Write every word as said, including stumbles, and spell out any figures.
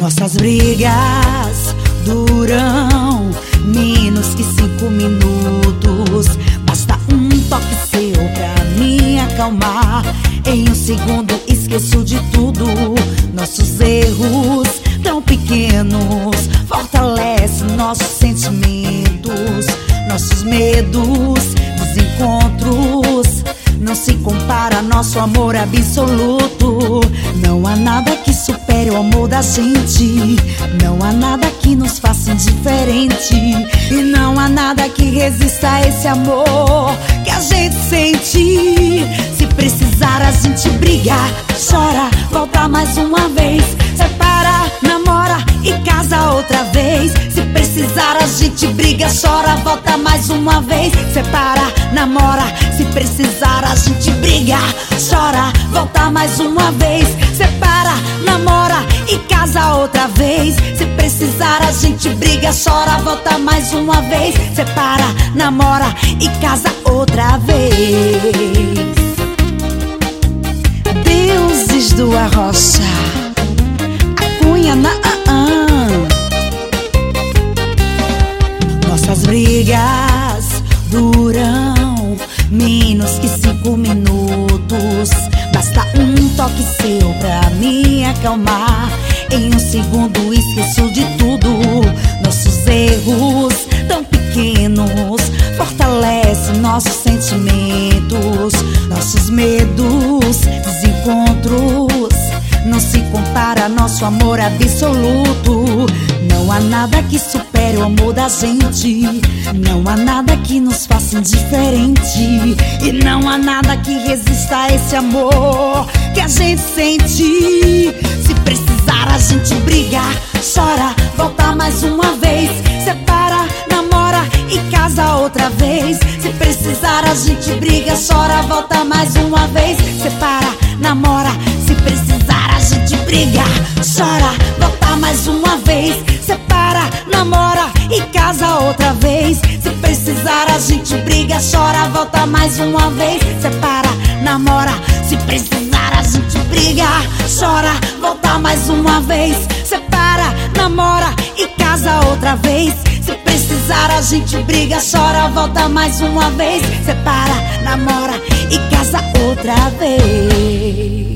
Nossas brigas duram menos que cinco minutos. Basta um toque seu pra me acalmar. Em um segundo esqueço de tudo. Nossos erros tão pequenos fortalecem nossos sentimentos. Nossos medos, desencontros, não se compara nosso amor absoluto. Não há nada que supere o amor da gente. Não há nada que nos faça indiferente. E não há nada que resista a esse amor que a gente sente. Se precisar a gente briga, chora, volta mais uma vez. Separa, namora e casa outra vez. Se precisar a gente briga, chora, volta mais uma vez. Separa, namora, se precisar a gente briga, chora, volta mais uma vez. Separa, namora e casa outra vez. Se precisar a gente briga, chora, volta mais uma vez. Separa, namora e casa outra vez. Deuses do Arrocha, a Cunha na ah, ah. Nossas brigas duram menos que cinco minutos. Basta um toque seu pra me acalmar. Em um segundo esqueço de tudo. Nossos erros tão pequenos fortalecem nossos sentimentos. Nossos medos, desencontros, não se compara nosso amor absoluto. Não há nada que supere o amor da gente. Não há nada que nos faça indiferente. E não há nada que resista a esse amor que a gente sente. Se precisar a gente briga, chora, volta mais uma vez. Separa, namora e casa outra vez. Se precisar a gente briga, chora, volta mais uma vez. Separa, namora, se precisar a gente briga, chora, volta mais uma vez. Separa, namora e casa outra vez. Se precisar a gente briga, chora, volta mais uma vez. Separa, namora, se precisar a gente briga, chora, volta mais uma vez. Separa, namora e casa outra vez. Se precisar a gente briga, chora, volta mais uma vez. Separa, namora e casa outra vez.